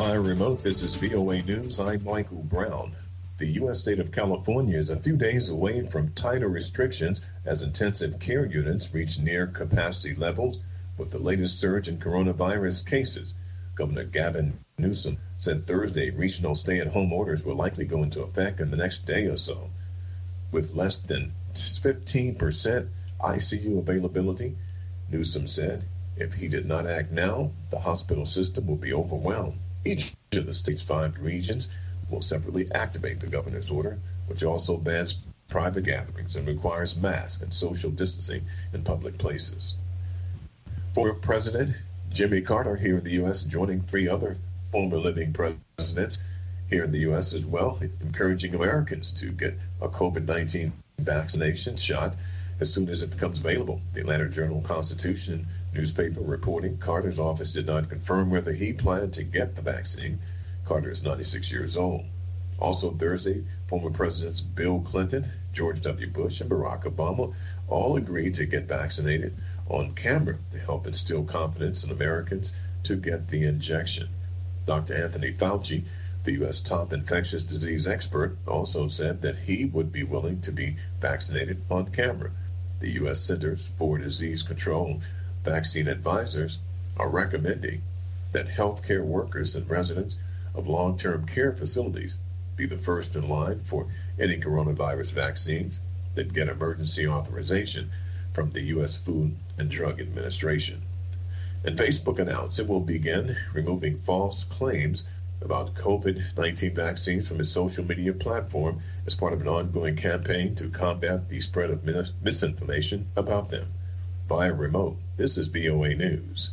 By remote, this is VOA News. I'm Michael Brown. The U.S. state of California is a few days away from tighter restrictions as intensive care units reach near capacity levels with the latest surge in coronavirus cases. Governor Gavin Newsom said Thursday regional stay-at-home orders will likely go into effect in the next day or so. With less than 15% ICU availability, Newsom said if he did not act now, the hospital system will be overwhelmed. Each of the state's 5 regions will separately activate the governor's order, which also bans private gatherings and requires masks and social distancing in public places. Former President Jimmy Carter here in the U.S. joining 3 other former living presidents here in the U.S. as well, encouraging Americans to get a COVID-19 vaccination shot as soon as it becomes available. The Atlanta Journal-Constitution newspaper reporting Carter's office did not confirm whether he planned to get the vaccine. Carter is 96 years old. Also Thursday, former Presidents Bill Clinton, George W. Bush, and Barack Obama all agreed to get vaccinated on camera to help instill confidence in Americans to get the injection. Dr. Anthony Fauci, the U.S. top infectious disease expert, also said that he would be willing to be vaccinated on camera. The U.S. Centers for Disease Control vaccine advisors are recommending that healthcare workers and residents of long-term care facilities be the first in line for any coronavirus vaccines that get emergency authorization from the U.S. Food and Drug Administration. And Facebook announced it will begin removing false claims about COVID-19 vaccines from its social media platform as part of an ongoing campaign to combat the spread of misinformation about them. Via remote, this is VOA News.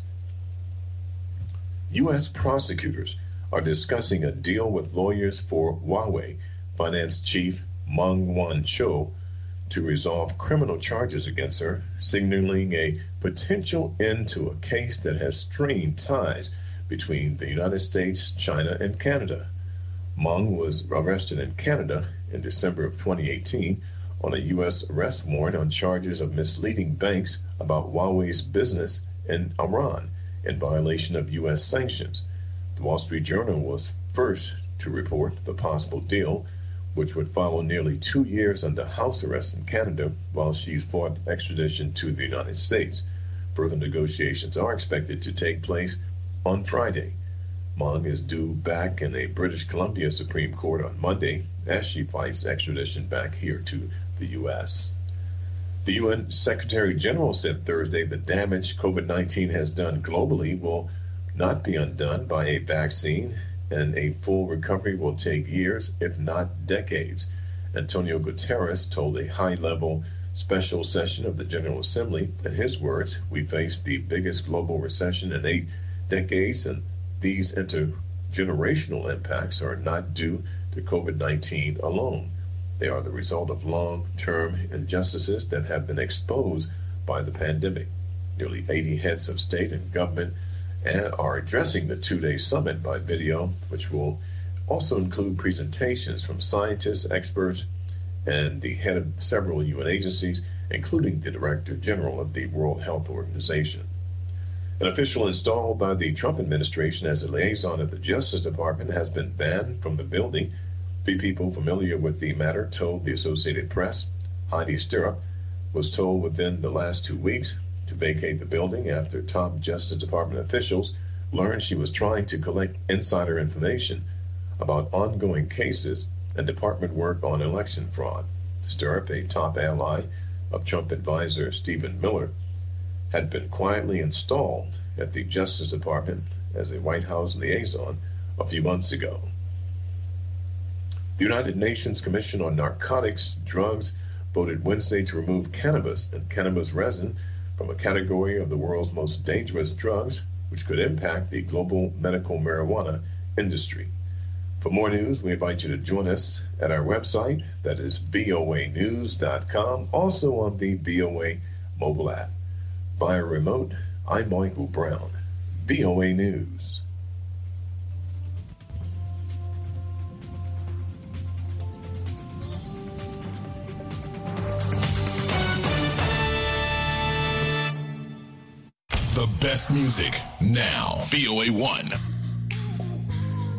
U.S. prosecutors are discussing a deal with lawyers for Huawei finance chief Meng Wanzhou to resolve criminal charges against her, signaling a potential end to a case that has strained ties between the United States, China, and Canada. Meng was arrested in Canada in December of 2018 on a U.S. arrest warrant on charges of misleading banks about Huawei's business in Iran in violation of U.S. sanctions. The Wall Street Journal was first to report the possible deal, which would follow nearly 2 years under house arrest in Canada while she's fought extradition to the United States. Further negotiations are expected to take place on Friday. Meng is due back in a British Columbia Supreme Court on Monday as she fights extradition back here to the U.S. The UN Secretary General said Thursday the damage COVID-19 has done globally will not be undone by a vaccine, and a full recovery will take years, if not decades. Antonio Guterres told a high-level special session of the General Assembly, in his words, "We face the biggest global recession in 8 decades, and these intergenerational impacts are not due to COVID-19 alone. They are the result of long-term injustices that have been exposed by the pandemic." Nearly 80 heads of state and government are addressing the 2-day summit by video, which will also include presentations from scientists, experts, and the head of several UN agencies, including the Director General of the World Health Organization. An official installed by the Trump administration as a liaison at the Justice Department has been banned from the building. 3 people familiar with the matter told the Associated Press. Heidi Stirrup was told within the last 2 weeks to vacate the building after top Justice Department officials learned she was trying to collect insider information about ongoing cases and department work on election fraud. Stirrup, a top ally of Trump advisor Stephen Miller, had been quietly installed at the Justice Department as a White House liaison a few months ago. The United Nations Commission on Narcotics Drugs voted Wednesday to remove cannabis and cannabis resin from a category of the world's most dangerous drugs, which could impact the global medical marijuana industry. For more news, we invite you to join us at our website, that is voanews.com, also on the VOA mobile app. Via remote, I'm Michael Brown, VOA News. The best music now. VOA 1.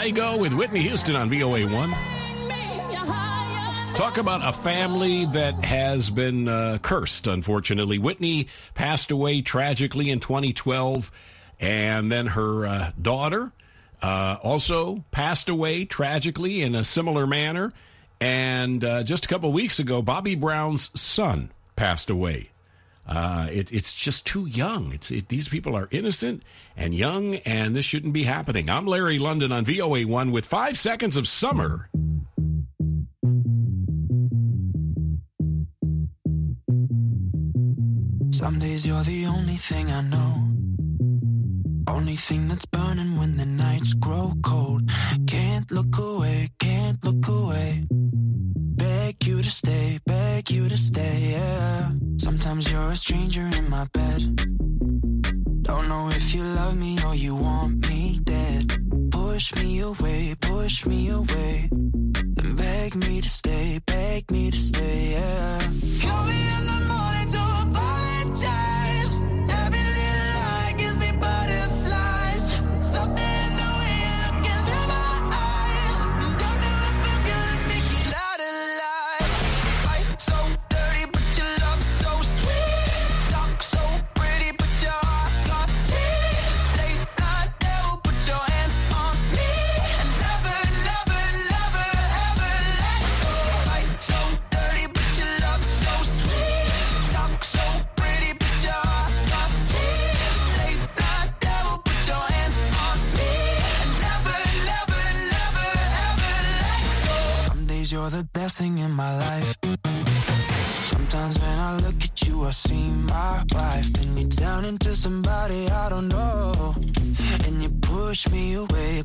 Lego with Whitney Houston on VOA1. Talk about a family that has been cursed, unfortunately. Whitney passed away tragically in 2012, and then her daughter also passed away tragically in a similar manner. And just a couple of weeks ago, Bobby Brown's son passed away. It's just too young. These people are innocent and young, and this shouldn't be happening. I'm Larry London on VOA1 with 5 seconds of summer. Some days you're the only thing I know. Only thing that's burning when the nights grow cold. Can't look away, can't look away. Beg you to stay, yeah. Sometimes you're a stranger in my bed. Don't know if you love me or you want me dead. Push me away, then beg me to stay, yeah. Call me in the morning to apologize. Every little lie gives me butterflies. Something in the way you're looking through my eyes. Don't know if it's gonna make it out alive. Fight so dirty, but your love so sweet. Talk so pretty, but your heart got teeth. Late night devil, put your hands on me. And never, never, never, ever let go. Fight so dirty, but your love so sweet. Talk so pretty, but your heart got teeth. Late night devil, put your hands on me. And never, never, never, ever let go. Some days you're the best thing in my life. Sometimes when I look at you, I see my wife. Then you turn into somebody I don't know. And you push me away,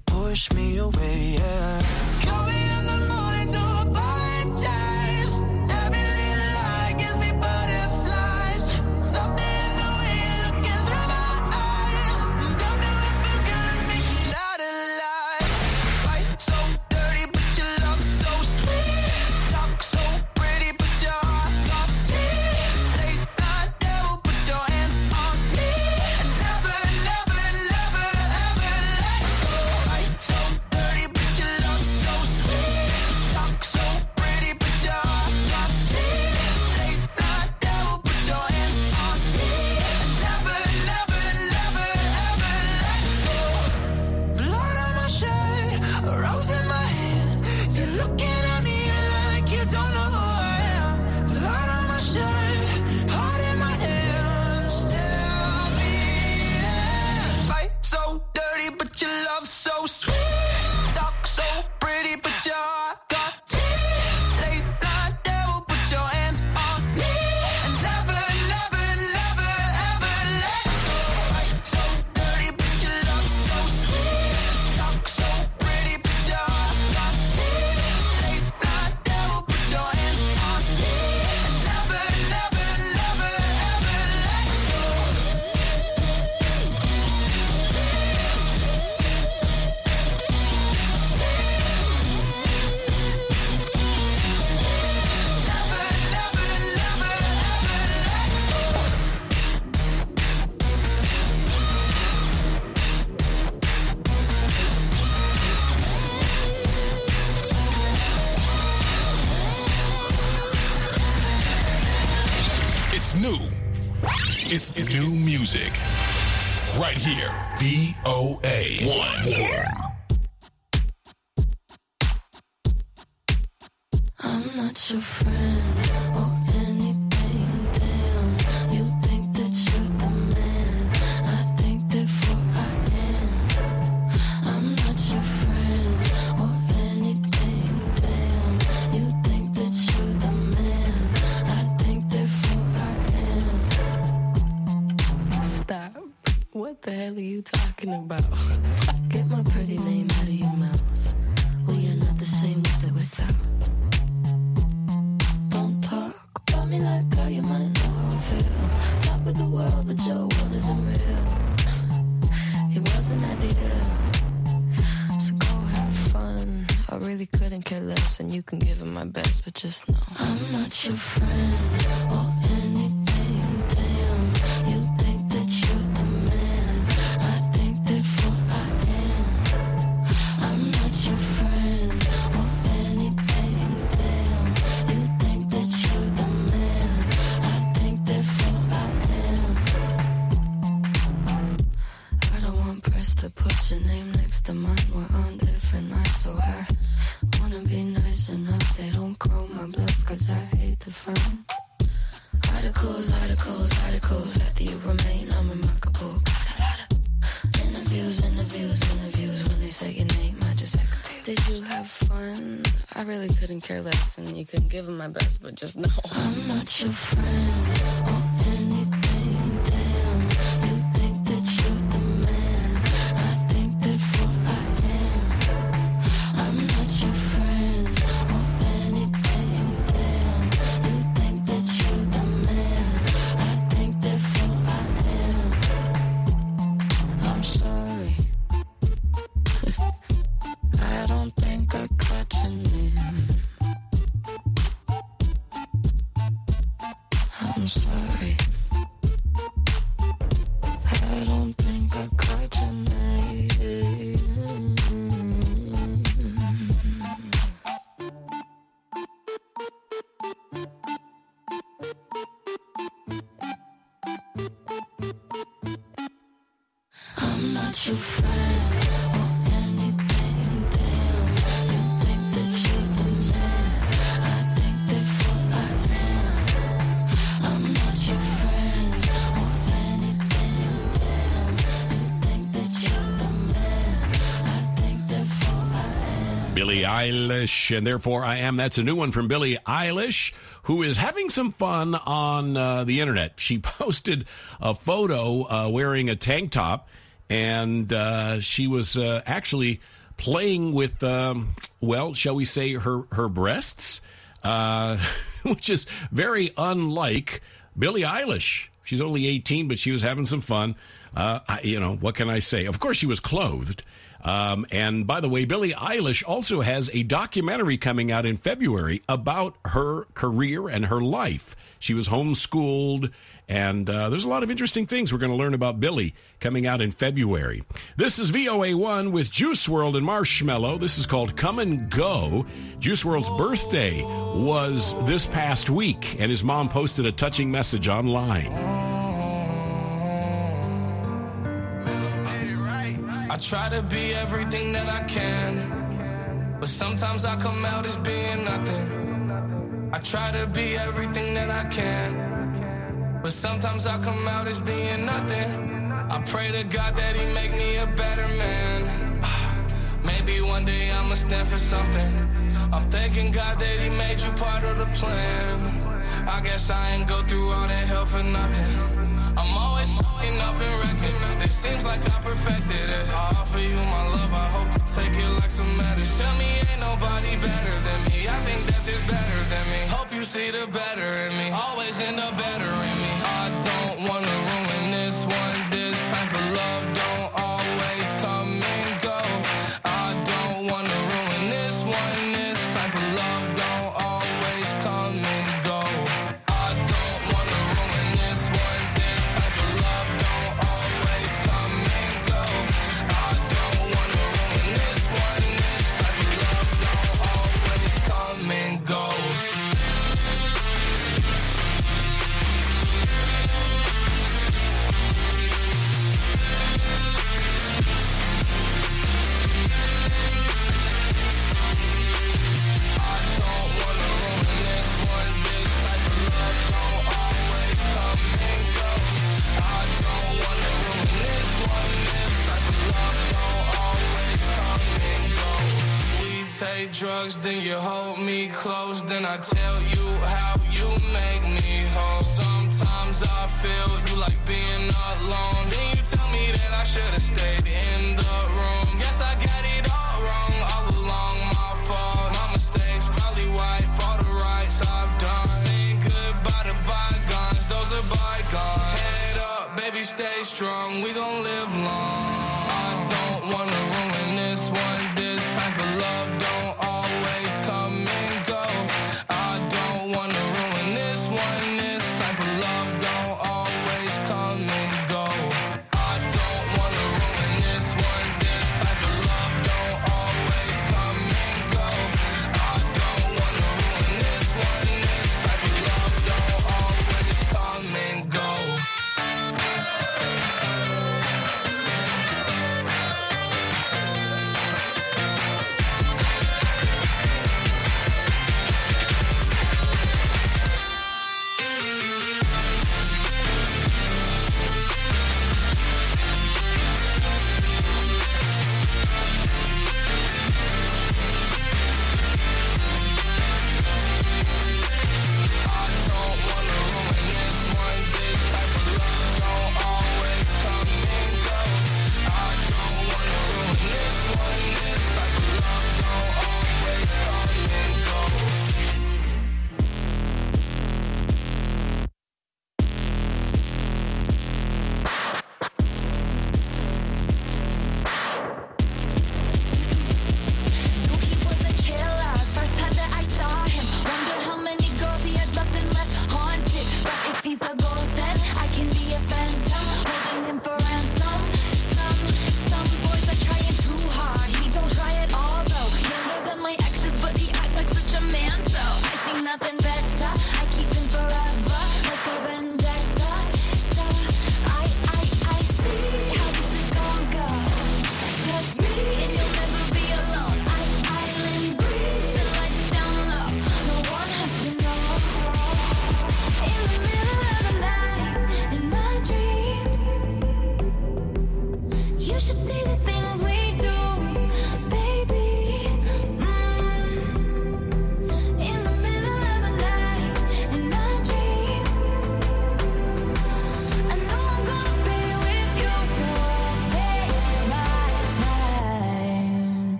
yeah. Call me in the morning to apologize. Every little lie gives me butterflies. Something in the way you're looking through my eyes. Don't know if it's gonna make it out alive. Fight so dirty, but your love so sweet. Talk so pretty, but your heart got teeth. Late night devil, put your hands on me. And never, never, never, ever let go. Fight so dirty, but your love so sweet. Talk so pretty, but your heart got teeth. Late night devil, put your hands on me. And never, never, never, ever let go. Blood on my shirt, a rose in my hand. You're looking at me like you don't know who I am. Blood on my shirt, heart in my hand. Still I'll be here. Fight so dirty, but your love so sweet. Talk so pretty, but your heart got teeth. Late night devil, put your hands on me. And never, never, never, ever let go. Fight so dirty, but your love so sweet. Talk so pretty, but your heart got teeth. Late night devil, put your hands on me. And never, never, never, ever let go. Never, never, never, ever let go. It's new. It's new music. Right here. VOA1. I'm not your friend or anything. Damn, you think that you're the man. I think therefore I am. I'm not your friend or anything. Damn, you think that you're the man. I think therefore I am. Stop. What the hell are you talking about? Get my pretty name out of your mouth. We are not the same with or without. Don't talk about me like how you might know how I feel. Top of the world, but your world isn't real. It wasn't ideal. So go have fun. I really couldn't care less, and you can give it my best, but just know I'm not your friend or anything. Damn, you think that you're the man. I think therefore I am. I'm not next to mine. We're on different lines, so I wanna be nice enough. They don't call my bluff, cause I hate to find articles, rather you remain unremarkable. Got a lot of interviews. When they say your name, I just act confused. Did you have fun? I really couldn't care less, and you couldn't give them my best, but just know I'm not your friend or anything. Damn, you think that you're the man. I think therefore I am. I'm not your friend or anything. Damn, you think that you're the man. I think therefore I am. I'm sorry. I don't think I caught your name. I'm sorry. I don't think I caught your name. I'm not your friend or anything. Damn, you think that you're the man. I think therefore I am. I'm not your friend or anything. Damn, you think that you're the man. I think therefore I am. Billie Eilish, and Therefore I Am. That's a new one from Billie Eilish, who is having some fun on the internet. She posted a photo wearing a tank top, and she was actually playing with, well, shall we say, her breasts, which is very unlike Billie Eilish. She's only 18, but she was having some fun. What can I say? Of course, she was clothed. And by the way, Billie Eilish also has a documentary coming out in February about her career and her life. She was homeschooled, and there's a lot of interesting things we're going to learn about Billie coming out in February. This is VOA1 with Juice WRLD and Marshmello. This is called Come and Go. Juice WRLD's birthday was this past week, and his mom posted a touching message online. I try to be everything that I can, but sometimes I come out as being nothing. I try to be everything that I can, but sometimes I come out as being nothing. I pray to God that he make me a better man. Maybe one day I'ma stand for something. I'm thanking God that he made you part of the plan. I guess I ain't go through all that hell for nothing. I'm always up and wrecking. It seems like I perfected it. I offer you my love, I hope you take it like some medicine. Tell me ain't nobody better than me. I think that there's better than me. Hope you see the better in me. Always end up better in me. I don't wanna ruin this one. This type of love don't always come and go. I don't wanna ruin this one. This type of love don't always come and go. I don't wanna ruin this one. This type of love don't always come and go. I don't wanna ruin this one. This type of love don't always come and go. Take drugs, then you hold me close. Then I tell you how you make me whole. Sometimes I feel you like being alone. Then you tell me that I should have stayed in the room. Guess I got it all wrong, all along my fault. My mistakes probably wipe all the rights I've done. Saying goodbye to bygones, those are bygones. Head up, baby, stay strong, we gon' live long. I don't wanna ruin this one. This type of love don't always come and go. I don't wanna ruin this one. This type of love don't always come and go. I don't wanna ruin this one. This type of love don't always come and go. I don't wanna ruin this one. This type of love don't always come and go.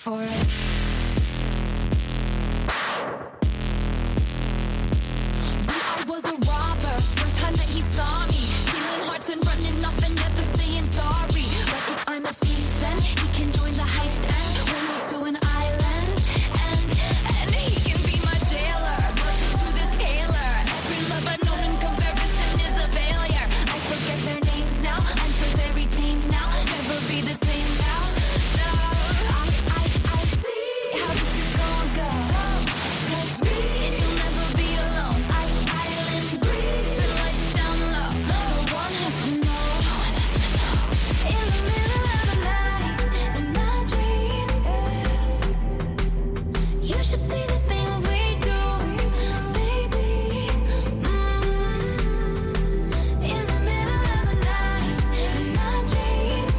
for it? I was a robber, first time that he saw me, stealing hearts and running off and never saying sorry. But if I'm a thief, then he can join the heist and we'll move to an island, and he can be my jailer, rushing through this tailor. Every love I've known in comparison is a failure. I forget their names now, I'm so very tame now, never be the same now. No, I see how this is gonna go. Touch me and you'll never be alone. Island breeze and lights down low. No one has to know. No one has to know. In the middle of the night, in my dreams, you should see the things we do, baby. In the middle of the night, in my dreams,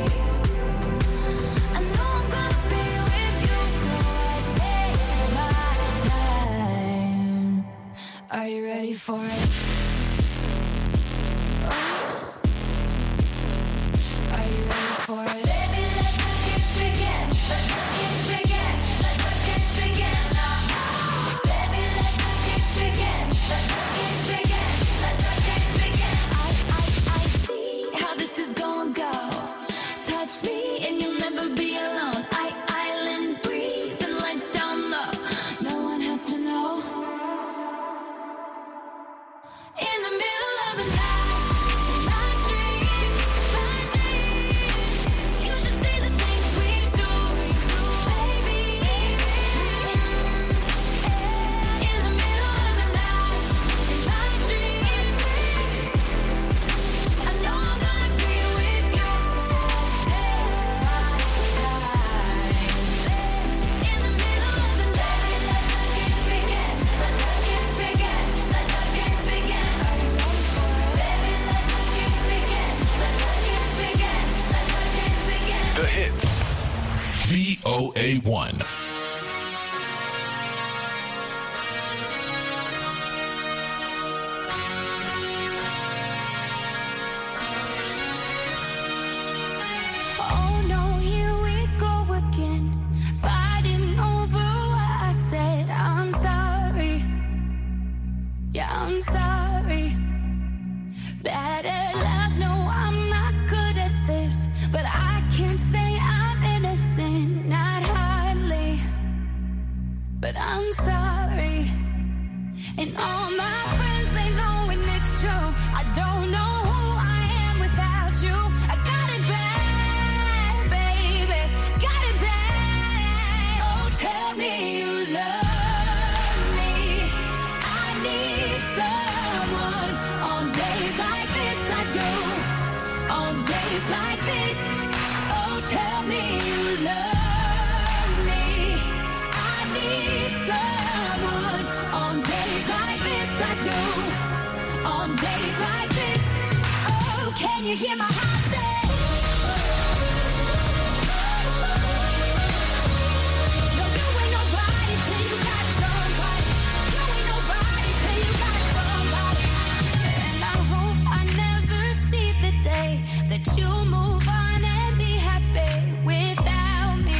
I know I'm gonna be with you, so I take my time. Are you ready for it? Are you ready for it? Baby, let the games begin. Let the games begin. Let the games begin now. Baby, let the games begin. Let the games begin. Let the games begin. I see how this is gonna go. Touch me and you'll never be alone. Island breeze and lights down low. No one has to know. In the middle of the night, my dreams, you should see the things we do, baby. In the middle of the night, my dreams, I know I'm gonna be with you, so I take my time. In the middle of the night, let the games begin. Let the games begin. Let the games begin. Are you ready for it? Baby, let the games begin. Let the games begin. Let the games begin. The hits. VOA1. Oh no, here we go again, fighting over what I said. I'm sorry, yeah, I'm sorry. Bad at love, no, I'm not good at this, but I can't say I'm innocent, not hardly. But I'm sorry, and all my friends, they know when it's true. I don't know who I am without you. I got it bad, baby, got it bad. Oh, tell me you love me. I need someone. On days like this, I do. On days like this, oh, tell me you love me. I need someone. On days like this, I do. On days like this, oh, can you hear my heart say? No, you ain't nobody till you got somebody. You ain't nobody till you got somebody. And I hope I never see the day that you move on and be happy without me.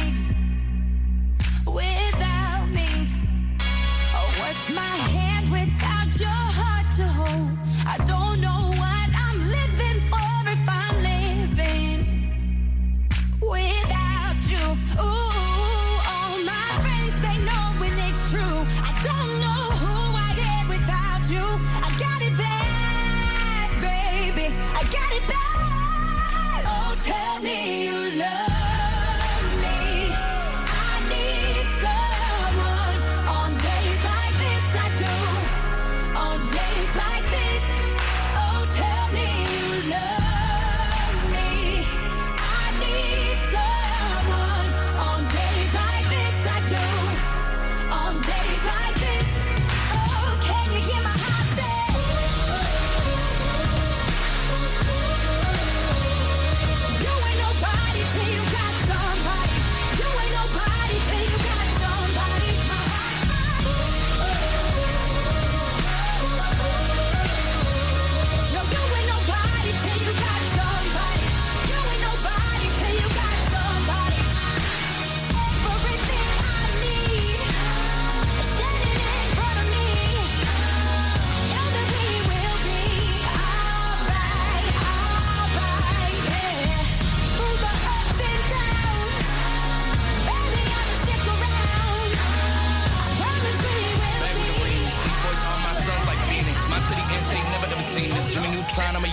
Without me. Oh, what's my hand without your heart to hold? I don't know what I'm living for if I'm living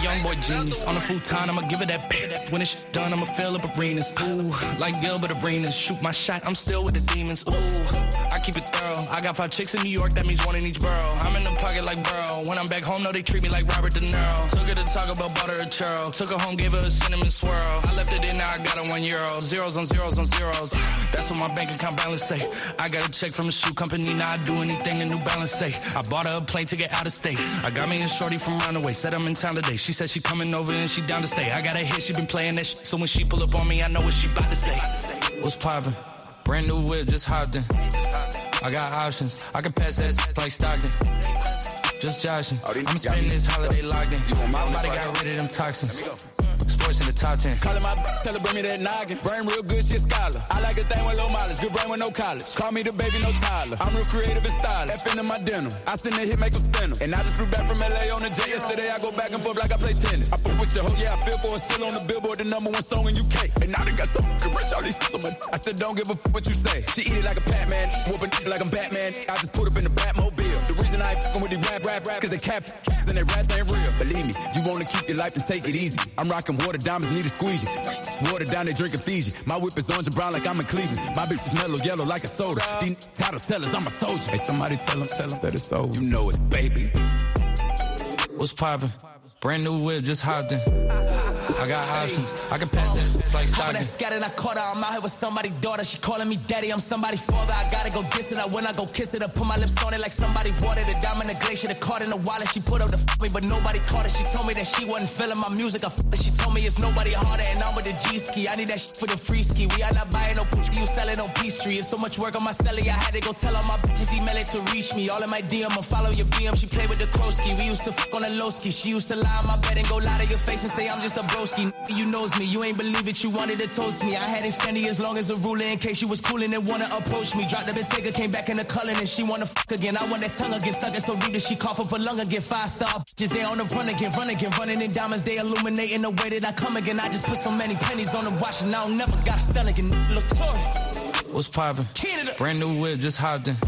young boy genius. On a futon, I'ma give it that bit. When it's done, I'ma fill up arenas. Ooh, like Gilbert Arenas. Shoot my shot, I'm still with the demons. Ooh, I keep it thorough. I got 5 chicks in New York, that means 1 in each borough. I'm in the pocket like Burrow. When I'm back home, no, they treat me like Robert De Niro. Took her to talk about butter or churro. Took her home, gave her a cinnamon swirl. I left it in, now I got her €1. Zeros on zeros on zeros. That's what my bank account balance say. I got a check from a shoe company, now I do anything the New Balance say. I bought her a plane ticket out of state. I got me a shorty from Runaway, said I'm in town today. She said she coming over and she down to stay. I got a hit, she been playing that shit, so when she pull up on me, I know what she about to say. What's poppin'? Brand new whip, just hopped in. I got options, I can pass that like Stockton. Just joshing, I'm spending this holiday locked in. My body got rid of them toxins. Sports in the top 10. Callin' my tell her bring me that noggin. Brain real good, she a scholar. I like a thing with low mileage, good brain with no college. Call me the baby, no Tyler. I'm real creative and stylish. F into my denim. I send a hit, make them spin 'em. And I just flew back from LA on the jet yesterday. I go back and forth like I play tennis. I fuck with your hoe, yeah, I feel for it. Still on the Billboard, the #1 song in UK. And now they got so fucking rich, all these so much. I still don't give a fuck what you say. She eat it like a Pac-Man, whooping like I'm Batman. I just put up in the Batmobile. The reason I ain't fucking with these rap, cause they cap and they raps ain't real. Believe me, you wanna keep your life and take it easy. I'm rocking water diamonds, need a squeegee. Water down, they drinking Fiji. My whip is orange and brown like I'm in Cleveland. My bitch is mellow yellow like a soda. These title tellers, I'm a soldier. Hey, somebody tell them that it's over. You know it's baby. What's poppin'? Brand new whip, just hopped in. I got options, I can pass that like Stockton. That scattered, I caught her, I'm out here with somebody's daughter. She calling me daddy, I'm somebody's father. I gotta go diss it, when I go kiss it, I put my lips on it like somebody watered it. Diamond the glacier, the card in the wallet. She put up the me, but nobody caught it. She told me that she wasn't feeling my music. She told me it's nobody harder, and I'm with the G-ski. I need that for the free ski. We are not buying no pussy, you sell it on Peachtree. It's so much work on my celly, I had to go tell all my bitches email it to reach me. All in my DM, I follow your BM. She played with the Krosky. We used to fuck on the low ski. She used to lie on my bed and go lie to your face and say I'm just a broski. You knows me, you ain't believe it, you wanted to toast me. I had it standing as long as a ruler in case you was coolin' and wanna approach me. Dropped the Bentayga, came back in the Cullen and she wanna fuck again. I want that tongue again, stuck it so deep that she cough up a lung again. 5-star bitches, they on the run again, running in diamonds, they illuminating the way that I come again. I just put so many pennies on the watch and I don't never got a stun again. Look toy. What's poppin'? Brand new whip, just hopped in.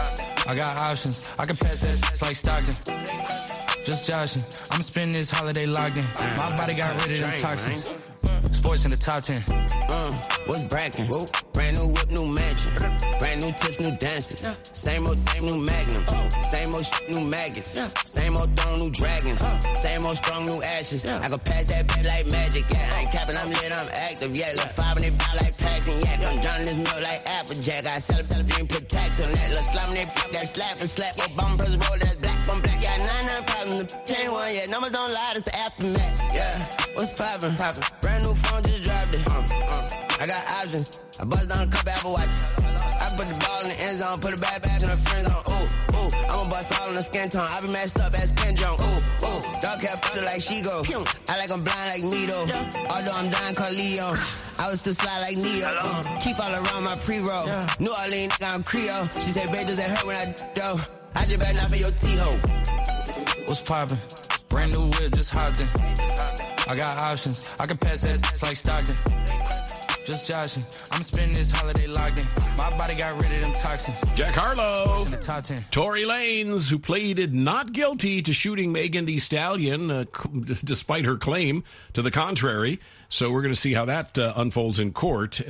I got options, I can pass that like Stockton. Just joshing, I'm spending this holiday locked in. My body got rid of them toxins. Sports in the top 10. What's brackin'? Brand new whip, new mansion. Brand new tips, new dances. Same old, new magnums. Same old shit, new maggots. Same old throne, new dragons. Same old strong, new ashes. I can pass that bed like magic. Yeah, I ain't capping, I'm lit, I'm active. Yeah, look 5 and they bout like Paxton. Yeah, come drowning this milk like Applejack. I sell a dream, put tax on that. Look slum, they pop that slap and slap. Your bum press roll, that's black on black. Yeah, 99 problems. The chain one, yeah, numbers don't lie, that's the aftermath. Yeah, what's poppin'? Brand new phone, just dropped it. I got options. I bust down a couple Apple Watches. I put the ball in the end zone, put it back in her friend zone. Ooh, I'ma bust all in the skin tone. I be messed up as Ken Jong. Ooh, dog hair fucker like she go. I like I'm blind like me though. Although I'm dying called Leo. I was still slide like Neo. Keep all around my pre-roll. New Orleans, I'm Creole. She said, babe, does it hurt when I do? I just better not for your T-ho. What's poppin'? Brand new whip, just hopped in. I got options, I can pass that like Stockton. Just joshing, I'm spending this holiday locked in. My body got rid of them toxins. Jack Harlow, in the top 10. Tory Lanez, who pleaded not guilty to shooting Megan Thee Stallion, despite her claim to the contrary. So we're going to see how that unfolds in court.